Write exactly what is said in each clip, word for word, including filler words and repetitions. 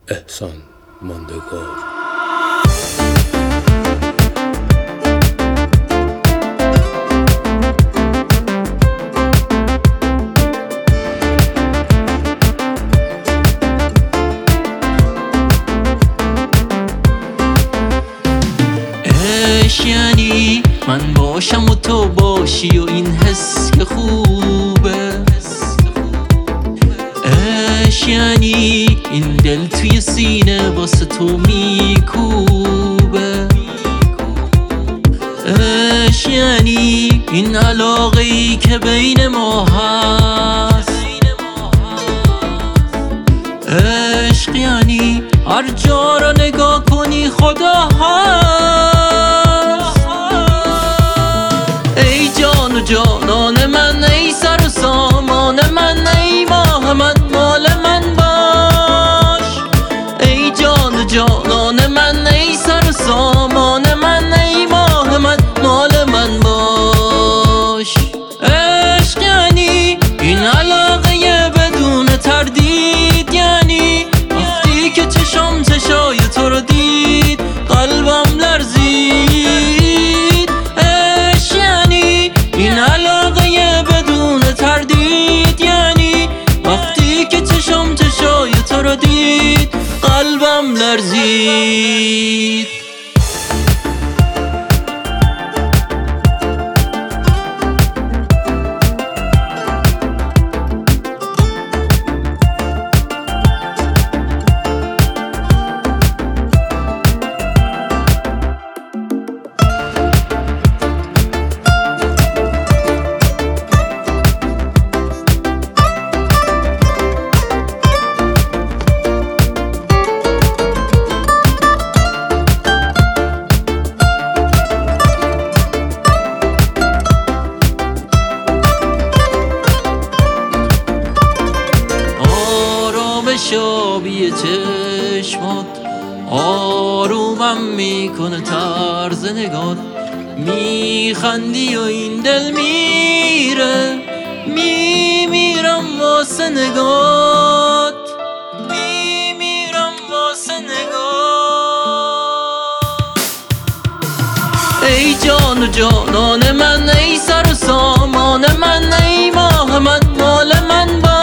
احسان ماندگار. یعنی من باشم و تو باشی و این حس که خوبه. عشق یعنی این دل توی سینه واسه تو میکوبه. عشق یعنی این علاقه ای که بین ما هست. عشق یعنی هر جا را نگاه کنی خدا هست. ای جان و جانان من، ای سر و سامان من، ای ماه من، مال من باش. ای جان و جانان من، ای سر و سامان من، ای ماه من، مال من باش. عشق یعنی این علاقه بدون تردید، یعنی وقتی که چشم چشای تو رو دید قلبم لرزید. عشق یعنی این علاقه بدون تردید، یعنی وقتی که چشم چشای تو رو دید قلبم لرزید. شابی چشمات آرومم میکنه طرز نگات. میخندی و این دل میره، میمیرم واسه نگات، میمیرم واسه نگات. ای جان و جانان من، ای سر و سامان من، ای ماه من، مال من باش.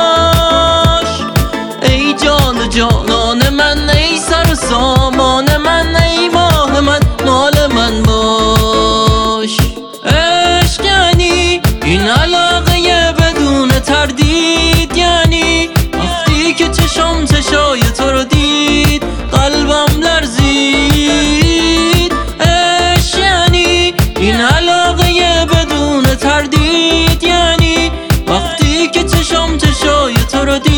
ای جان و جانان من، ای سر و سامان من، ای ماه من، مال من باش. عشق یعنی این علاقه بدون تردید، یعنی وقتی که چشم چشای تو رو دید قلبم لرزید. عشق یعنی این علاقه بدون تردید، یعنی وقتی که چشم چشای تو رو دید